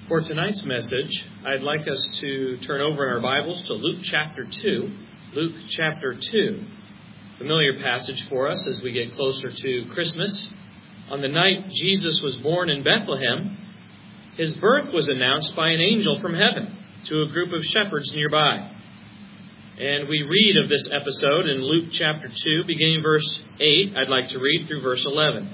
For tonight's message, I'd like us to turn over in our Bibles to Luke chapter 2. Luke chapter 2. Familiar passage for us as we get closer to Christmas. On the night Jesus was born in Bethlehem, his birth was announced by an angel from heaven to a group of shepherds nearby. And we read of this episode in Luke chapter 2, beginning verse 8. I'd like to read through verse 11.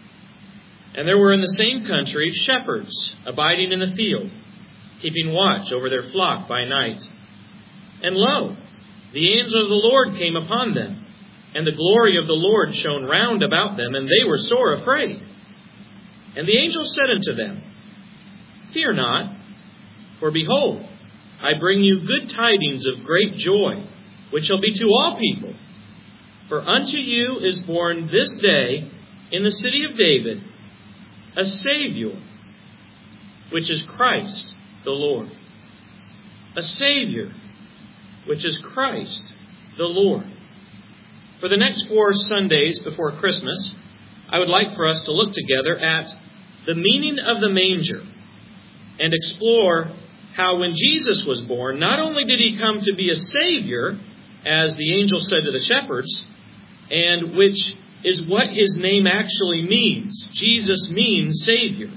And there were in the same country shepherds abiding in the field, keeping watch over their flock by night. And lo, the angel of the Lord came upon them, and the glory of the Lord shone round about them, and they were sore afraid. And the angel said unto them, Fear not, for behold, I bring you good tidings of great joy, which shall be to all people. For unto you is born this day in the city of David a Savior, which is Christ the Lord. A Savior, which is Christ the Lord. For the next 4 Sundays before Christmas, I would like for us to look together at the meaning of the manger and explore how when Jesus was born, not only did he come to be a Savior, as the angel said to the shepherds, and which is what his name actually means. Jesus means Savior.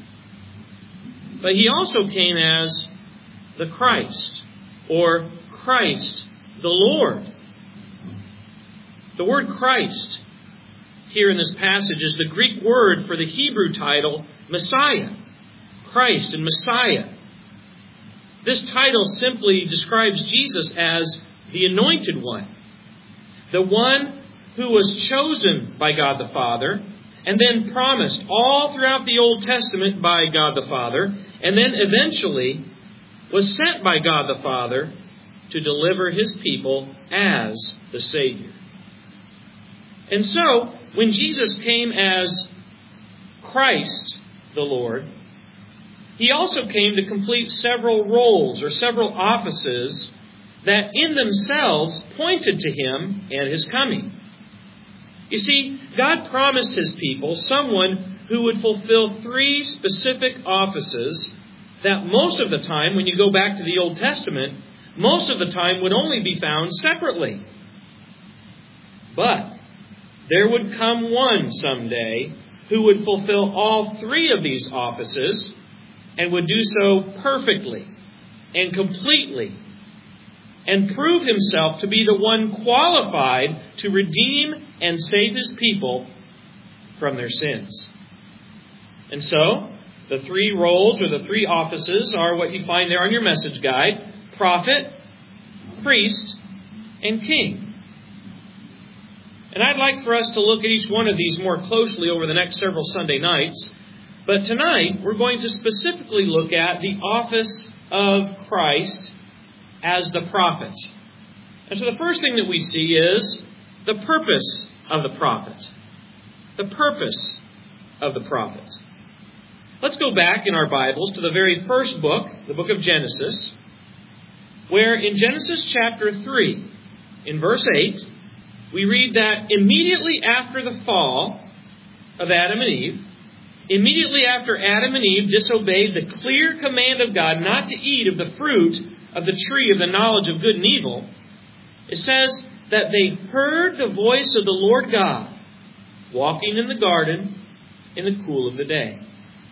But he also came as the Christ, or Christ the Lord. The word Christ here in this passage is the Greek word for the Hebrew title Messiah. Christ and Messiah. This title simply describes Jesus as the Anointed One, the one who was chosen by God the Father, and then promised all throughout the Old Testament by God the Father, and then eventually was sent by God the Father to deliver his people as the Savior. And so, when Jesus came as Christ the Lord, he also came to complete several roles or several offices that in themselves pointed to him and his coming. You see, God promised his people someone who would fulfill 3 specific offices that most of the time, when you go back to the Old Testament, most of the time would only be found separately. But there would come one someday who would fulfill all 3 of these offices and would do so perfectly and completely, and prove himself to be the one qualified to redeem and save his people from their sins. And so, the 3 roles or the 3 offices are what you find there on your message guide: prophet, priest, and king. And I'd like for us to look at each one of these more closely over the next several Sunday nights. But tonight, we're going to specifically look at the office of Christ as the prophet. And so the first thing that we see is the purpose of the prophet. The purpose of the prophet. Let's go back in our Bibles to the very first book, the book of Genesis, where in Genesis chapter 3, in verse 8, we read that immediately after the fall of Adam and Eve, immediately after Adam and Eve disobeyed the clear command of God not to eat of the fruit of the tree of the knowledge of good and evil, it says that they heard the voice of the Lord God walking in the garden in the cool of the day.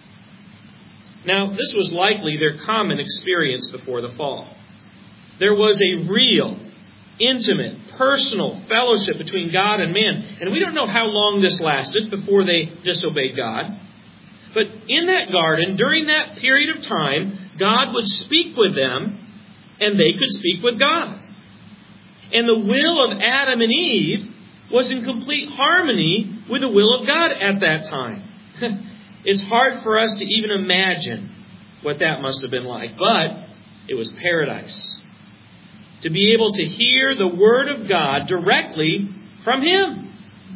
Now, this was likely their common experience before the fall. There was a real, intimate, personal fellowship between God and man. And we don't know how long this lasted before they disobeyed God. But in that garden, during that period of time, God would speak with them, and they could speak with God. And the will of Adam and Eve was in complete harmony with the will of God at that time. It's hard for us to even imagine what that must have been like, but it was paradise. To be able to hear the Word of God directly from Him.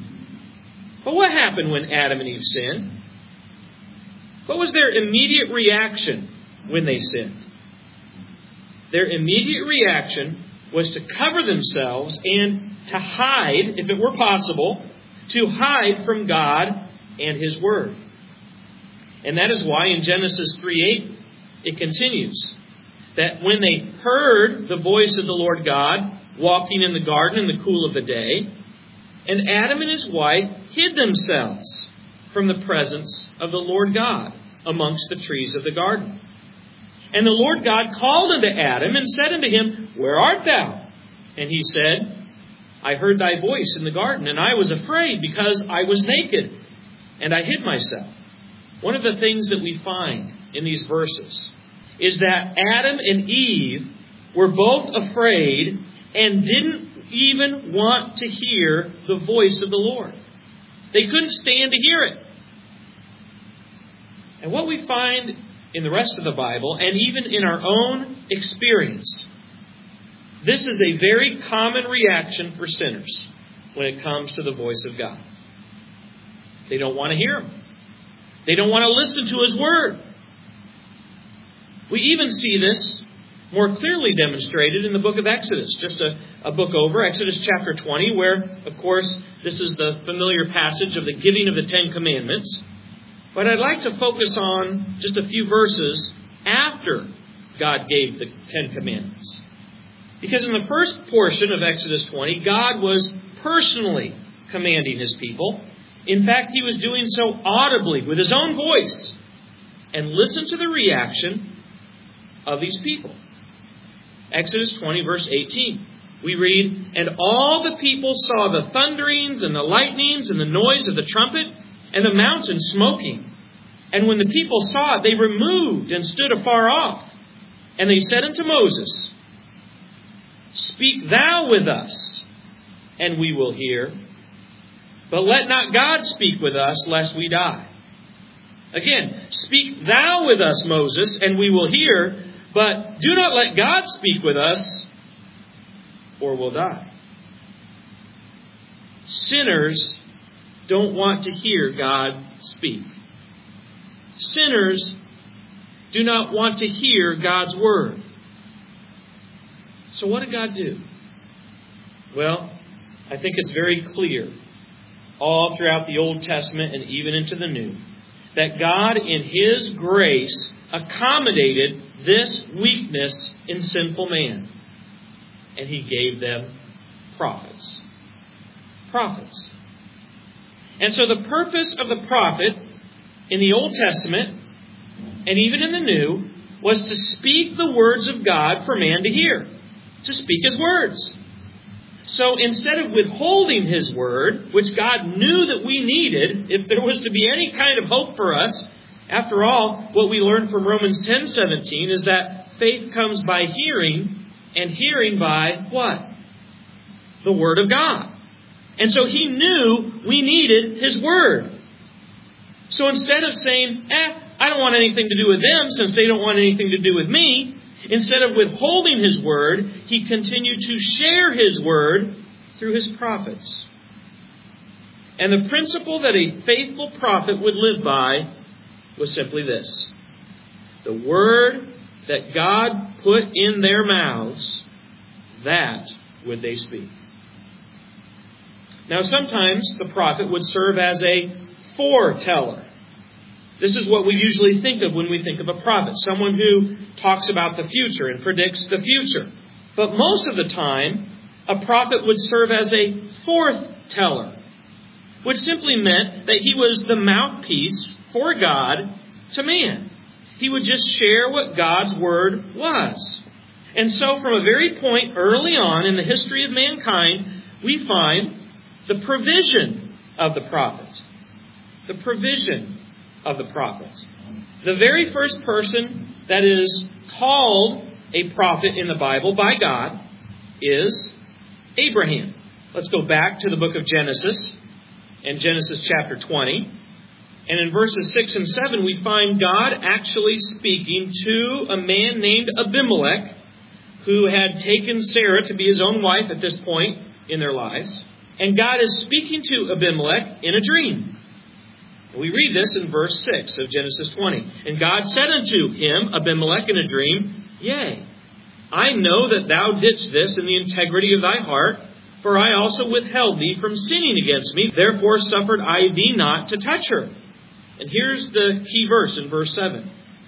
But what happened when Adam and Eve sinned? What was their immediate reaction when they sinned? Their immediate reaction was to cover themselves and to hide, if it were possible, to hide from God and His Word. And that is why in Genesis 3:8, it continues that when they heard the voice of the Lord God walking in the garden in the cool of the day, and Adam and his wife hid themselves from the presence of the Lord God amongst the trees of the garden. And the Lord God called unto Adam and said unto him, Where art thou? And he said, I heard thy voice in the garden, and I was afraid because I was naked, and I hid myself. One of the things that we find in these verses is that Adam and Eve were both afraid and didn't even want to hear the voice of the Lord. They couldn't stand to hear it. And what we find in the rest of the Bible, and even in our own experience, this is a very common reaction for sinners when it comes to the voice of God. They don't want to hear Him. They don't want to listen to His Word. We even see this more clearly demonstrated in the book of Exodus, just a book over, Exodus chapter 20, where, of course, this is the familiar passage of the giving of the Ten Commandments. But I'd like to focus on just a few verses after God gave the Ten Commandments. Because in the first portion of Exodus 20, God was personally commanding His people. In fact, He was doing so audibly with His own voice. And listen to the reaction of these people. Exodus 20, verse 18. We read, And all the people saw the thunderings and the lightnings and the noise of the trumpet and the mountain smoking. And when the people saw it, they removed and stood afar off. And they said unto Moses, Speak thou with us, and we will hear. But let not God speak with us, lest we die. Again, speak thou with us, Moses, and we will hear. But do not let God speak with us, or we'll die. Sinners don't want to hear God speak. Sinners do not want to hear God's Word. So what did God do? Well, I think it's very clear all throughout the Old Testament and even into the New that God in His grace accommodated this weakness in sinful man. And He gave them prophets. Prophets. And so the purpose of the prophet in the Old Testament and even in the New was to speak the words of God for man to hear. To speak His words. So instead of withholding His Word, which God knew that we needed, if there was to be any kind of hope for us, after all, what we learn from Romans 10:17 is that faith comes by hearing, and hearing by what? The Word of God. And so He knew we needed His Word. So instead of saying, I don't want anything to do with them since they don't want anything to do with me, instead of withholding His Word, He continued to share His Word through His prophets. And the principle that a faithful prophet would live by was simply this. The word that God put in their mouths, that would they speak. Now sometimes the prophet would serve as a foreteller. This is what we usually think of when we think of a prophet. Someone who talks about the future and predicts the future. But most of the time, a prophet would serve as a foreteller, which simply meant that he was the mouthpiece for God to man. He would just share what God's Word was. And so from a very point early on in the history of mankind, we find the provision of the prophet. The provision of the prophet. The very first person that is called a prophet in the Bible by God is Abraham. Let's go back to the book of Genesis, in Genesis chapter 20. And in verses 6 and 7, we find God actually speaking to a man named Abimelech, who had taken Sarah to be his own wife at this point in their lives. And God is speaking to Abimelech in a dream. We read this in verse 6 of Genesis 20. And God said unto him, Abimelech, in a dream, Yea, I know that thou didst this in the integrity of thy heart, for I also withheld thee from sinning against me, therefore suffered I thee not to touch her. And here's the key verse in verse 7.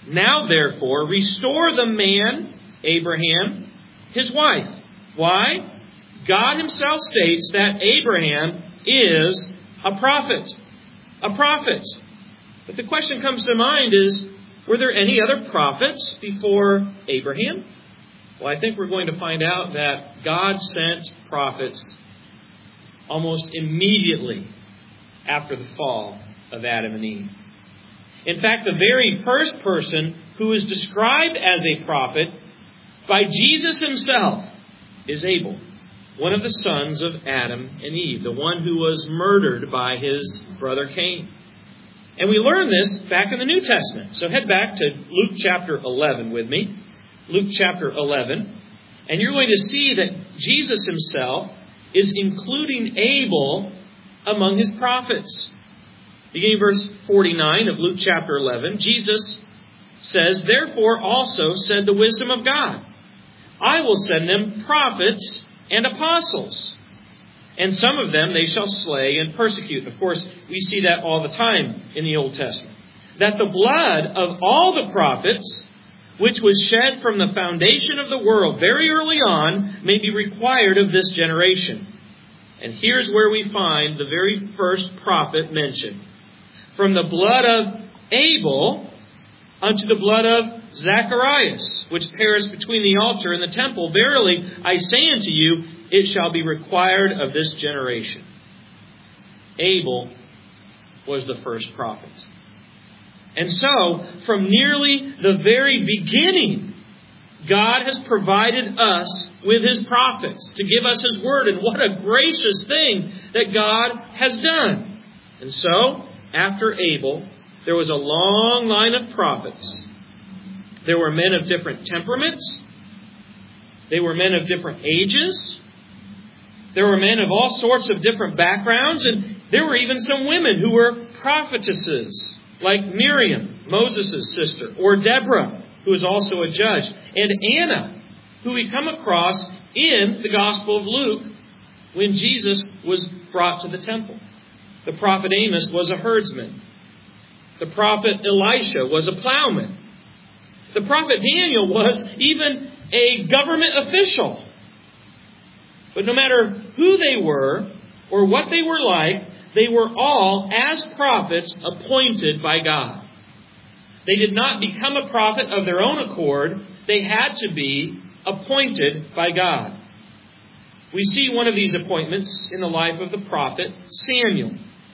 Now therefore, restore the man, Abraham, his wife. Why? God himself states that Abraham is a prophet. A prophet. But the question comes to mind is, were there any other prophets before Abraham? Well, I think we're going to find out that God sent prophets almost immediately after the fall of Adam and Eve. In fact, the very first person who is described as a prophet by Jesus himself is Abel, one of the sons of Adam and Eve, the one who was murdered by his brother Cain. And we learn this back in the New Testament. So head back to Luke chapter 11 with me. Luke chapter 11. And you're going to see that Jesus himself is including Abel among his prophets. Beginning verse 49 of Luke chapter 11, Jesus says, "Therefore also said the wisdom of God, I will send them prophets and apostles. And some of them they shall slay and persecute." Of course, we see that all the time in the Old Testament. "That the blood of all the prophets, which was shed from the foundation of the world very early on, may be required of this generation." And here's where we find the very first prophet mentioned. "From the blood of Abel unto the blood of Zacharias, which perished between the altar and the temple. Verily, I say unto you, it shall be required of this generation." Abel was the first prophet. And so, from nearly the very beginning, God has provided us with his prophets to give us his word. And what a gracious thing that God has done. And so, after Abel, there was a long line of prophets. There were men of different temperaments. They were men of different ages. There were men of all sorts of different backgrounds. And there were even some women who were prophetesses, like Miriam, Moses' sister, or Deborah, who is also a judge, and Anna, who we come across in the Gospel of Luke when Jesus was brought to the temple. The prophet Amos was a herdsman. The prophet Elisha was a plowman. The prophet Daniel was even a government official. But no matter who they were or what they were like, they were all, as prophets, appointed by God. They did not become a prophet of their own accord. They had to be appointed by God. We see one of these appointments in the life of the prophet Samuel,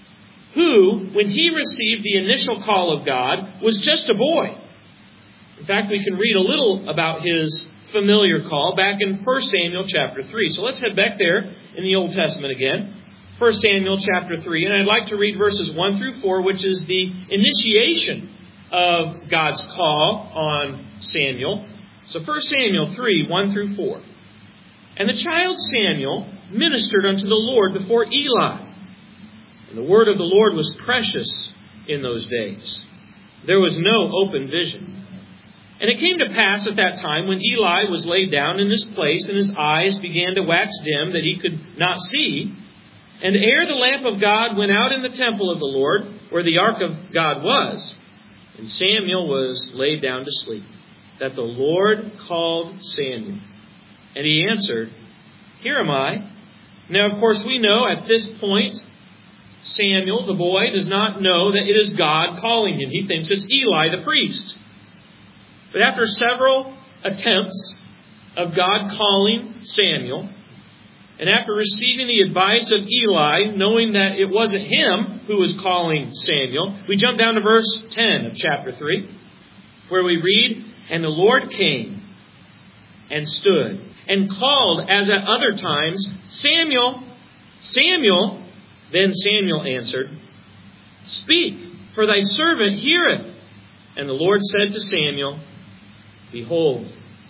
who, when he received the initial call of God, was just a boy. In fact, we can read a little about his familiar call back in 1 Samuel chapter 3. So let's head back there in the Old Testament again. 1 Samuel chapter 3. And I'd like to read verses 1 through 4, which is the initiation of God's call on Samuel. So 1 Samuel 3, 1 through 4. "And the child Samuel ministered unto the Lord before Eli. And the word of the Lord was precious in those days. There was no open vision. And it came to pass at that time, when Eli was laid down in his place, and his eyes began to wax dim, that he could not see, and ere the lamp of God went out in the temple of the Lord, where the ark of God was, and Samuel was laid down to sleep, that the Lord called Samuel. And he answered, Here am I. Now, of course, we know at this point, Samuel, the boy, does not know that it is God calling him. He thinks it's Eli, the priest. But after several attempts of God calling Samuel, and after receiving the advice of Eli, knowing that it wasn't him who was calling Samuel, we jump down to verse 10 of chapter 3, where we read, And the Lord came and stood and called as at other times, Samuel, Samuel. Then Samuel answered, Speak, for thy servant heareth. And the Lord said to Samuel, Behold,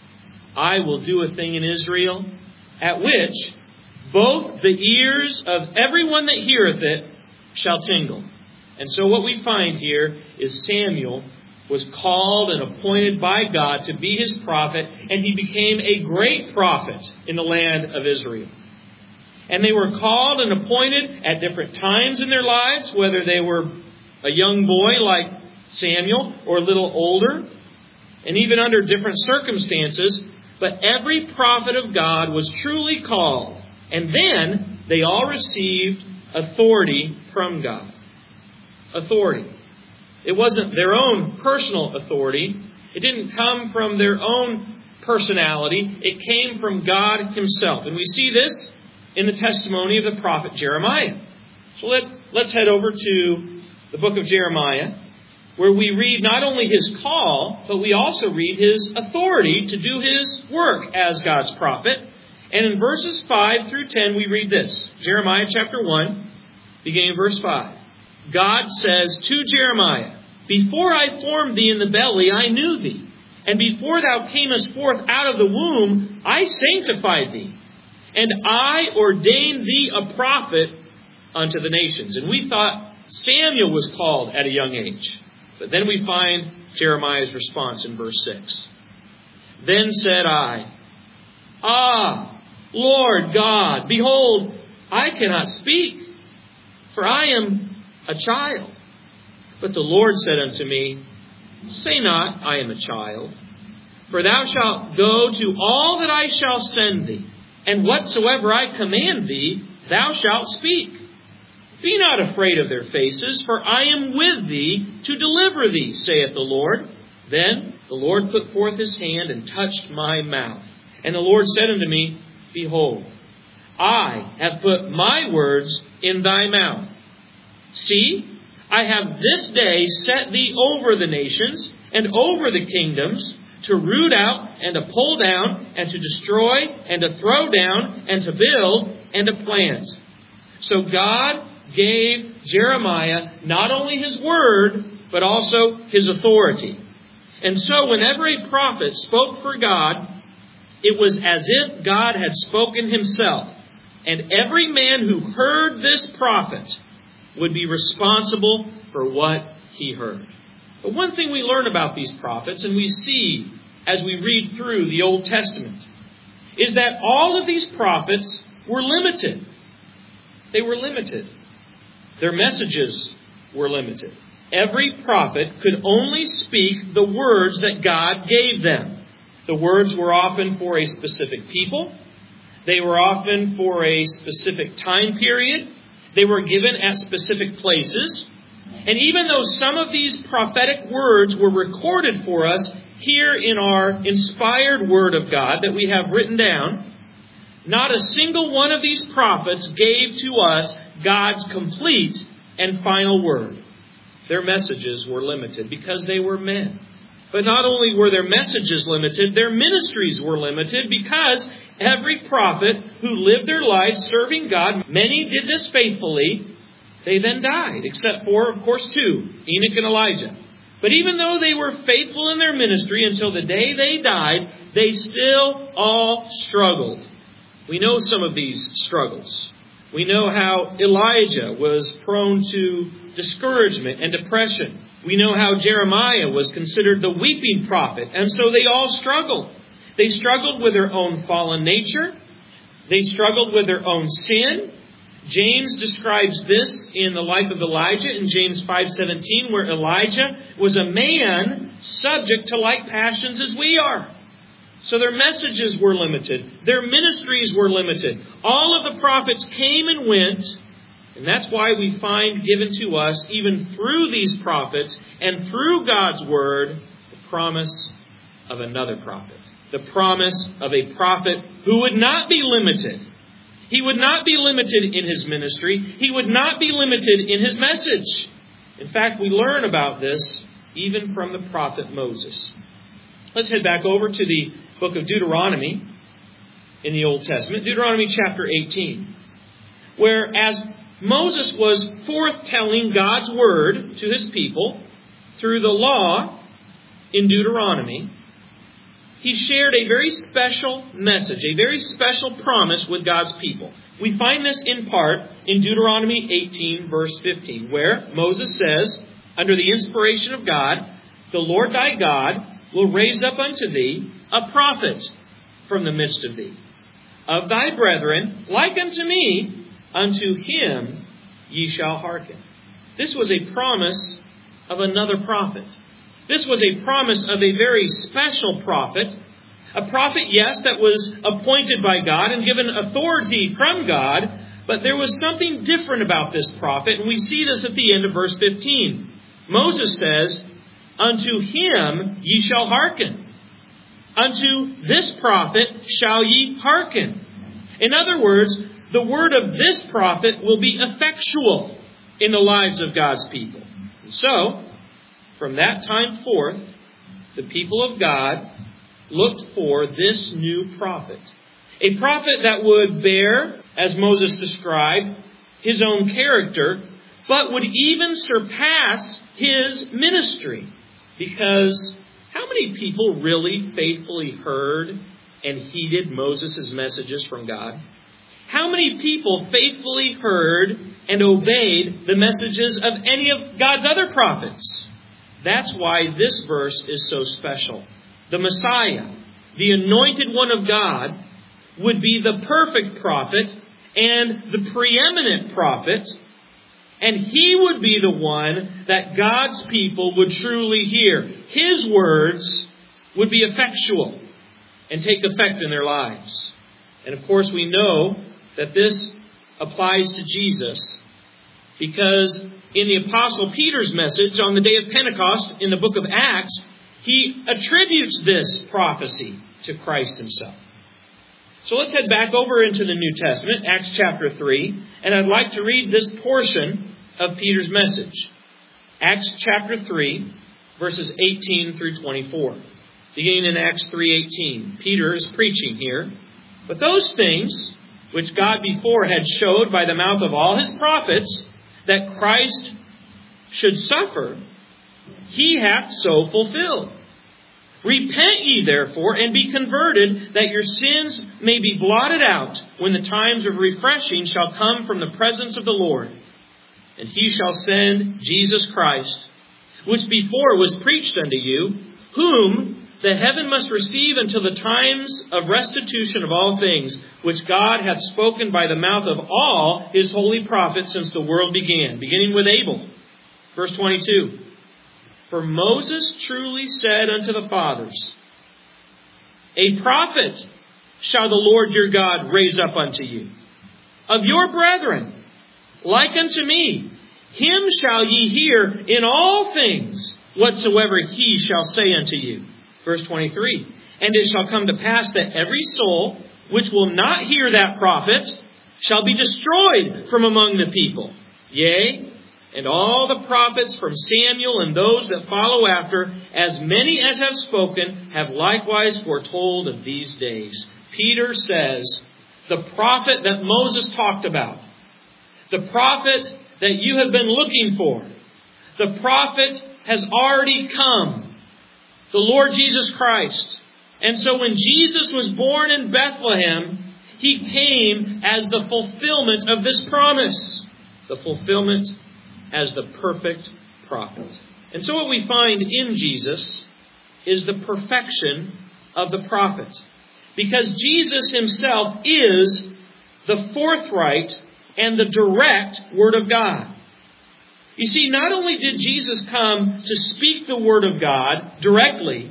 I will do a thing in Israel, at which both the ears of everyone that heareth it shall tingle. And so what we find here is Samuel was called and appointed by God to be his prophet, and he became a great prophet in the land of Israel. And they were called and appointed at different times in their lives, whether they were a young boy like Samuel or a little older. and even under different circumstances, but every prophet of God was truly called. And then they all received authority from God. Authority. It wasn't their own personal authority. It didn't come from their own personality. It came from God Himself. And we see this in the testimony of the prophet Jeremiah. So let's head over to the book of Jeremiah, where we read not only his call, but we also read his authority to do his work as God's prophet. And in verses 5 through 10, we read this. Jeremiah chapter 1, beginning in verse 5. God says to Jeremiah, "Before I formed thee in the belly, I knew thee. And before thou camest forth out of the womb, I sanctified thee. And I ordained thee a prophet unto the nations." And we thought Samuel was called at a young age. But then we find Jeremiah's response in verse 6. "Then said I, Ah, Lord God, behold, I cannot speak, for I am a child. But the Lord said unto me, Say not, I am a child, for thou shalt go to all that I shall send thee, and whatsoever I command thee, thou shalt speak. Be not afraid of their faces, for I am with thee to deliver thee, saith the Lord. Then the Lord put forth his hand and touched my mouth. And the Lord said unto me, Behold, I have put my words in thy mouth. See, I have this day set thee over the nations and over the kingdoms, to root out and to pull down and to destroy and to throw down and to build and to plant." So God gave Jeremiah not only his word, but also his authority. And so whenever a prophet spoke for God, it was as if God had spoken himself. And every man who heard this prophet would be responsible for what he heard. But one thing we learn about these prophets, and we see as we read through the Old Testament, is that all of these prophets were limited. They were limited. Their messages were limited. Every prophet could only speak the words that God gave them. The words were often for a specific people. They were often for a specific time period. They were given at specific places. And even though some of these prophetic words were recorded for us here in our inspired Word of God that we have written down, not a single one of these prophets gave to us God's complete and final word. Their messages were limited because they were men. But not only were their messages limited, their ministries were limited because every prophet who lived their life serving God, many did this faithfully, they then died, except for, of course, two, Enoch and Elijah. But even though they were faithful in their ministry until the day they died, they still all struggled. We know some of these struggles. We know how Elijah was prone to discouragement and depression. We know how Jeremiah was considered the weeping prophet, and so they all struggled. They struggled with their own fallen nature. They struggled with their own sin. James describes this in the life of Elijah in James 5:17, where Elijah was a man subject to like passions as we are. So their messages were limited. Their ministries were limited. All of the prophets came and went, and that's why we find given to us, even through these prophets and through God's word, the promise of another prophet. The promise of a prophet who would not be limited. He would not be limited in his ministry. He would not be limited in his message. In fact, we learn about this even from the prophet Moses. Let's head back over to the book of Deuteronomy in the Old Testament, Deuteronomy chapter 18, where as Moses was forthtelling God's word to his people through the law in Deuteronomy, he shared a very special message, a very special promise with God's people. We find this in part in Deuteronomy 18, verse 15, where Moses says, under the inspiration of God, "The Lord thy God will raise up unto thee a prophet from the midst of thee, of thy brethren, like unto me, unto him ye shall hearken." This was a promise of another prophet. This was a promise of a very special prophet. A prophet, yes, that was appointed by God and given authority from God. But there was something different about this prophet. And we see this at the end of verse 15. Moses says, "Unto him ye shall hearken. Unto this prophet shall ye hearken." In other words, the word of this prophet will be effectual in the lives of God's people. And so, from that time forth, the people of God looked for this new prophet. A prophet that would bear, as Moses described, his own character, but would even surpass his ministry. Because how many people really faithfully heard and heeded Moses' messages from God? How many people faithfully heard and obeyed the messages of any of God's other prophets? That's why this verse is so special. The Messiah, the anointed one of God, would be the perfect prophet and the preeminent prophet, and he would be the one that God's people would truly hear. His words would be effectual and take effect in their lives. And of course we know that this applies to Jesus because in the Apostle Peter's message on the day of Pentecost in the book of Acts, he attributes this prophecy to Christ himself. So let's head back over into the New Testament, Acts chapter 3, and I'd like to read this portion of Peter's message. Acts chapter 3, verses 18 through 24. Beginning in Acts 3:18, Peter is preaching here. "But those things which God before had showed by the mouth of all his prophets, that Christ should suffer, he hath so fulfilled. Repent ye therefore, and be converted, that your sins may be blotted out, when the times of refreshing shall come from the presence of the Lord. And he shall send Jesus Christ, which before was preached unto you, whom the heaven must receive until the times of restitution of all things, which God hath spoken by the mouth of all his holy prophets since the world began." Beginning with Abel. Verse 22. "For Moses truly said unto the fathers, A prophet shall the Lord your God raise up unto you, of your brethren, like unto me. Him shall ye hear in all things, whatsoever he shall say unto you." Verse 23. "And it shall come to pass that every soul which will not hear that prophet shall be destroyed from among the people. Yea, and all the prophets from Samuel and those that follow after, as many as have spoken, have likewise foretold of these days." Peter says, the prophet that Moses talked about, the prophet that you have been looking for, the prophet has already come, the Lord Jesus Christ. And so when Jesus was born in Bethlehem, he came as the fulfillment of this promise, the fulfillment as the perfect prophet. And so what we find in Jesus is the perfection of the prophet. Because Jesus himself is the forthright and the direct Word of God. You see, not only did Jesus come to speak the Word of God directly,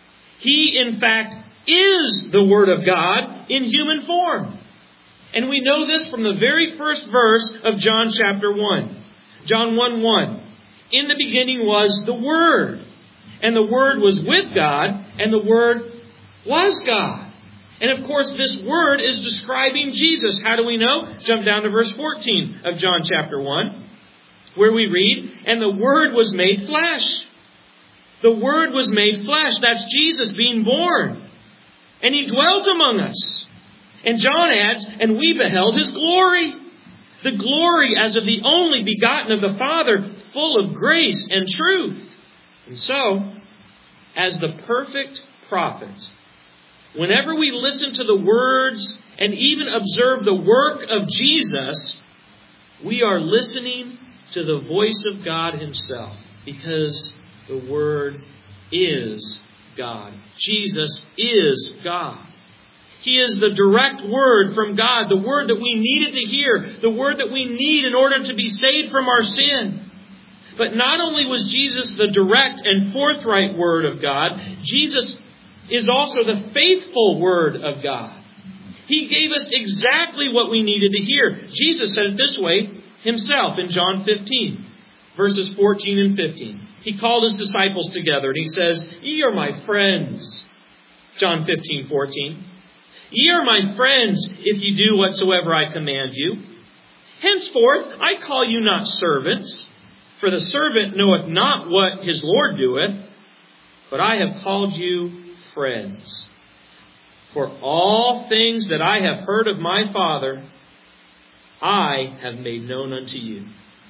he in fact is the Word of God in human form. And we know this from the very first verse of John chapter 1. John 1:1. "In the beginning was the Word, and the Word was with God, and the Word was God." And of course, this Word is describing Jesus. How do we know? Jump down to verse 14 of John chapter 1, where we read, "And the Word was made flesh." The Word was made flesh. That's Jesus being born. "And he dwelt among us." And John adds, "And we beheld his glory. The glory as of the only begotten of the Father, full of grace and truth." And so, as the perfect prophet, whenever we listen to the words and even observe the work of Jesus, we are listening to the voice of God himself, because the Word is God. Jesus is God. He is the direct Word from God, the Word that we needed to hear, the Word that we need in order to be saved from our sin. But not only was Jesus the direct and forthright Word of God, Jesus is also the faithful Word of God. He gave us exactly what we needed to hear. Jesus said it this way himself in John 15, verses 14 and 15. He called his disciples together and he says, "Ye are my friends." John 15:14. "Ye are my friends if ye do whatsoever I command you. Henceforth I call you not servants, for the servant knoweth not what his Lord doeth, but I have called you friends. For all things that I have heard of my Father, I have made known unto you."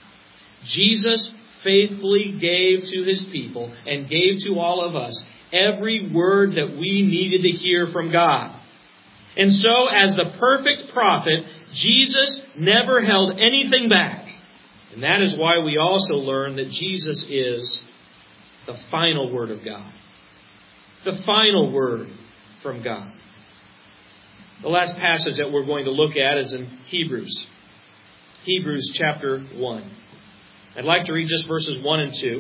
Jesus faithfully gave to his people and gave to all of us every word that we needed to hear from God. And so, as the perfect prophet, Jesus never held anything back. And that is why we also learn that Jesus is the final word of God. The final word from God. The last passage that we're going to look at is in Hebrews. Hebrews chapter 1. I'd like to read just verses 1 and 2,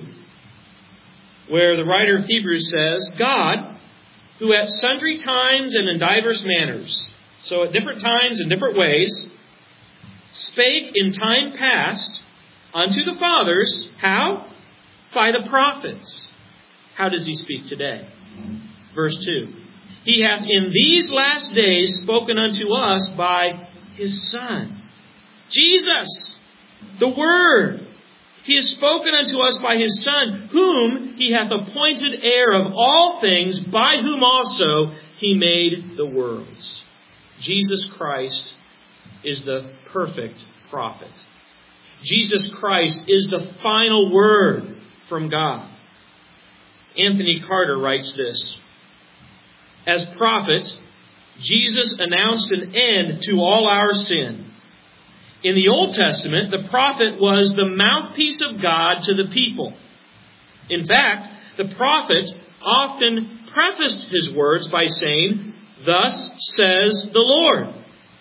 where the writer of Hebrews says, "God, who at sundry times and in divers manners," so at different times and different ways, "spake in time past unto the fathers," how? By the prophets. How does he speak today? Verse 2. "He hath in these last days spoken unto us by his Son." Jesus, the Word. "He has spoken unto us by his Son, whom he hath appointed heir of all things, by whom also he made the worlds." Jesus Christ is the perfect prophet. Jesus Christ is the final word from God. Anthony Carter writes this: "As prophet, Jesus announced an end to all our sin. In the Old Testament, the prophet was the mouthpiece of God to the people. In fact, the prophet often prefaced his words by saying, 'Thus says the Lord.'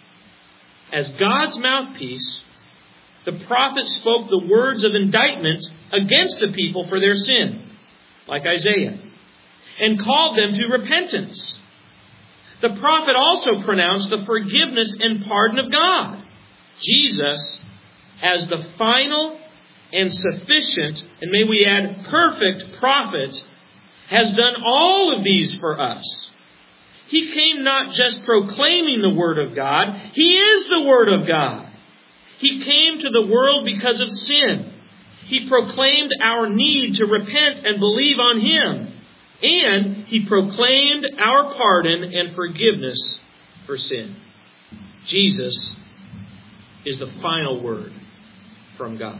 As God's mouthpiece, the prophet spoke the words of indictment against the people for their sin, like Isaiah, and called them to repentance. The prophet also pronounced the forgiveness and pardon of God. Jesus, as the final and sufficient, and may we add perfect prophet, has done all of these for us. He came not just proclaiming the Word of God, He is the Word of God. He came to the world because of sin. He proclaimed our need to repent and believe on Him. And He proclaimed our pardon and forgiveness for sin. Jesus is the final word from God.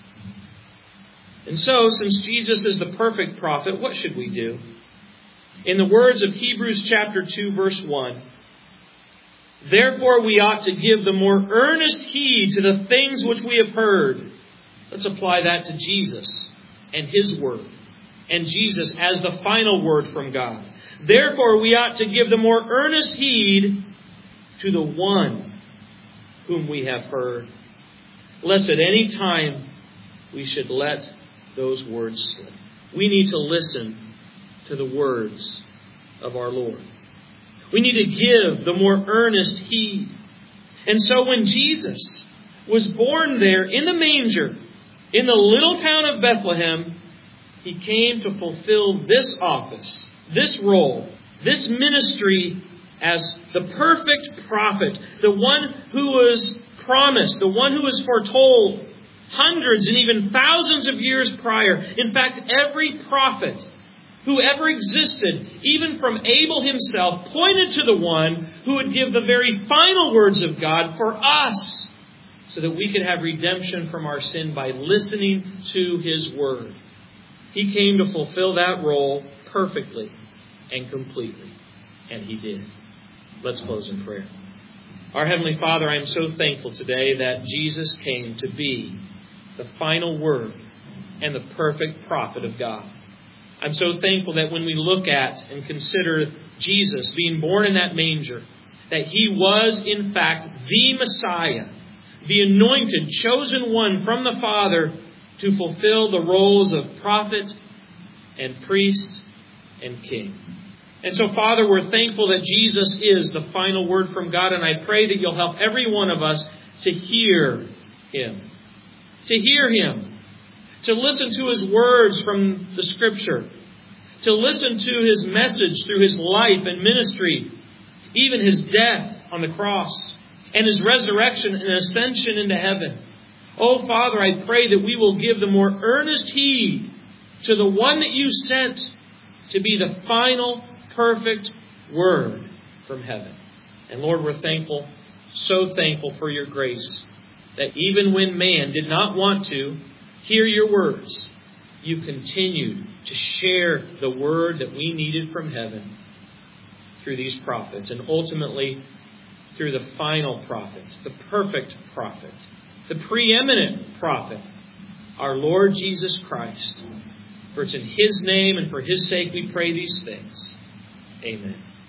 And so, since Jesus is the perfect prophet, what should we do? In the words of Hebrews chapter 2, verse 1, "Therefore we ought to give the more earnest heed to the things which we have heard." Let's apply that to Jesus and His word, and Jesus as the final word from God. "Therefore we ought to give the more earnest heed to the one whom we have heard, lest at any time we should let those words slip." We need to listen to the words of our Lord. We need to give the more earnest heed. And so when Jesus was born there in the manger, in the little town of Bethlehem, He came to fulfill this office, this role, this ministry as the perfect prophet, the one who was promised, the one who was foretold hundreds and even thousands of years prior. In fact, every prophet who ever existed, even from Abel himself, pointed to the one who would give the very final words of God for us, so that we could have redemption from our sin by listening to His word. He came to fulfill that role perfectly and completely, and He did. Let's close in prayer. Our Heavenly Father, I am so thankful today that Jesus came to be the final word and the perfect prophet of God. I'm so thankful that when we look at and consider Jesus being born in that manger, that He was in fact the Messiah, the anointed, chosen one from the Father to fulfill the roles of prophet and priest and king. And so, Father, we're thankful that Jesus is the final word from God, and I pray that you'll help every one of us to hear Him. To hear Him. To listen to His words from the Scripture. To listen to His message through His life and ministry. Even His death on the cross. And His resurrection and ascension into heaven. Oh, Father, I pray that we will give the more earnest heed to the one that you sent to be the final, perfect word from heaven. And Lord, we're thankful, so thankful for your grace, that even when man did not want to hear your words, you continued to share the word that we needed from heaven through these prophets, and ultimately through the final prophet, the perfect prophet, the preeminent prophet, our Lord Jesus Christ. For it's in His name and for His sake we pray these things. Amen.